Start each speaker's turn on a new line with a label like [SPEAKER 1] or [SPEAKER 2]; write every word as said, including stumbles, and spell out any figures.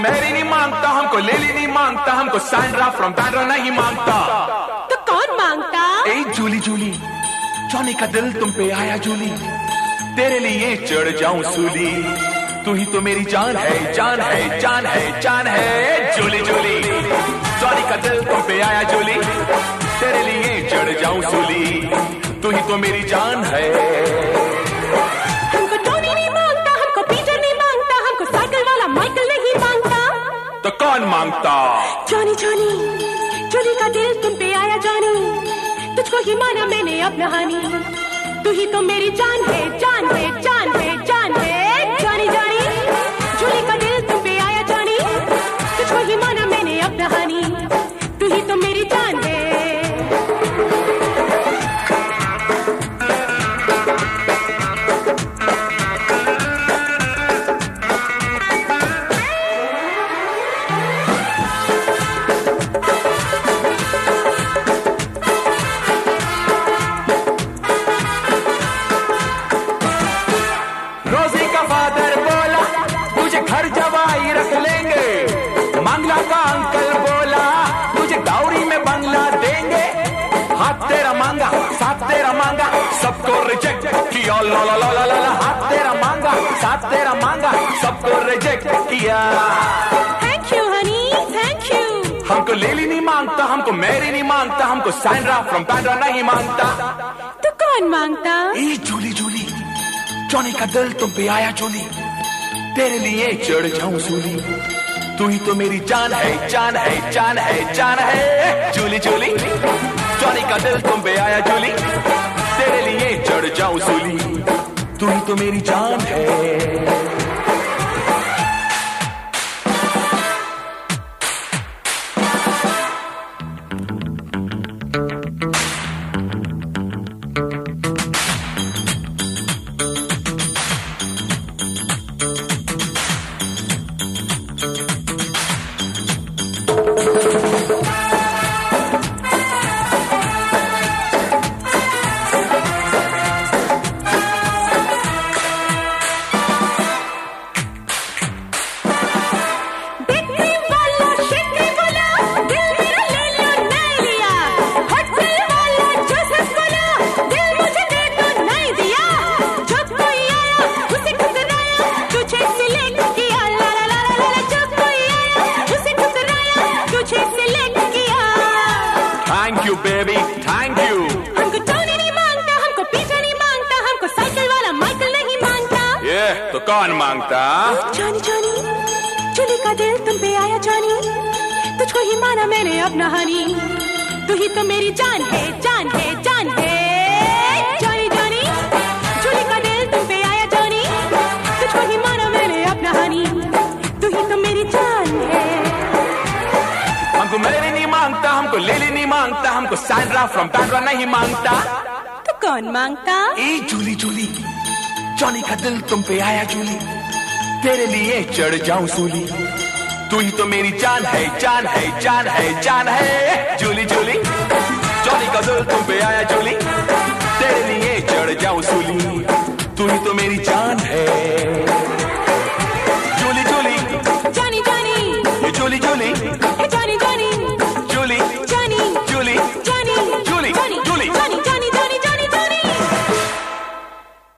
[SPEAKER 1] Mary नहीं मांगता, हमको लेली नहीं मांगता, हमको सैंड्रा फ्रॉम बैंड्रा नहीं मांगता।
[SPEAKER 2] तो कौन मांगता?
[SPEAKER 1] ए जूली जूली, जॉनी का दिल तुम पे आया जूली, तेरे लिए चढ़ जाऊं सूली, तू ही तो मेरी जान है, जान है, जान है, जान है। जूली जूली, जॉनी का दिल तुम पे आया जूली, तेरे लिए चढ़ जाऊं सूली, तू ही तो मेरी जान है।
[SPEAKER 2] हमको टोनी नहीं मांगता, हमको पीटर नहीं मांगता, हमको साइकिल वाला माइकल नहीं मांगता।
[SPEAKER 1] तो कौन मांगता?
[SPEAKER 2] जॉनी जॉनी, जूली का दिल तुम पे आया जॉनी, तुझको ही माना मैंने अपना हानी, तू ही तो मेरी जान है, जान है, जान है, जान है। जॉनी जॉनी, जूली का दिल तुम पे आया जॉनी, तुझको ही माना मैंने अपना हानी, तू ही तो मेरी जान है।
[SPEAKER 1] रोजी का फादर बोला तुझे घर जवाई रख लेंगे, मंगला का अंकल बोला तुझे डाउरी में बंगला देंगे, हाथ तेरा मांगा साथ तेरा मांगा, सबको रिजेक्ट किया, ला ला ला ला ला, हाथ तेरा मांगा साथ तेरा मांगा, सबको रिजेक्ट किया।
[SPEAKER 2] Thank you honey, thank you.
[SPEAKER 1] हमको लेली नहीं मांगता, हमको मैरी नहीं मांगता, हमको सैंड्रा फ्रॉम बैंड्रा नहीं मांगता।
[SPEAKER 2] तो कौन मांगता?
[SPEAKER 1] ए जूली जूली, जॉनी का दिल तुम पे आया जूली, तेरे लिए चढ़ जाऊं सूली, तू ही तो मेरी जान है, जान है, जान है, जान है। जूली जूली, जॉनी का दिल तुम पे आया जूली, तेरे लिए चढ़ जाऊं सूली, तू ही तो मेरी जान है। Thank you baby, thank you.
[SPEAKER 2] हमको टोनी नहीं मांगता, हमको पीटर नहीं मांगता, हमको साइकिल वाला माइकल नहीं मांगता।
[SPEAKER 1] ये तो कौन मांगता?
[SPEAKER 2] जॉनी जॉनी, जूली का दिल तुम पे आया जॉनी, तुझको ही माना मैंने अपना हानी, तू ही तो मेरी जान है, जान है, जान है। जॉनी जॉनी, जूली का दिल तुम पे आया जॉनी, तुझको ही माना मैंने अपना हानी, तू ही तो मेरी जान है।
[SPEAKER 1] हमको मैरी नहीं मांगता, हमको लेली नहीं मांगता, हमको सैंड्रा फ्रॉम बैंड्रा नहीं मांगता।
[SPEAKER 2] तो कौन मांगता?
[SPEAKER 1] ए जूली जूली, जॉनी का दिल तुम पे आया जूली, तेरे लिए चढ़ जाऊं सूली, तू ही तो मेरी जान है, जान है, जान है, जान है। जूली जूली, जॉनी का दिल तुम पे आया जूली, तेरे लिए चढ़ जाऊं सूली, तू ही तो मेरी जान है।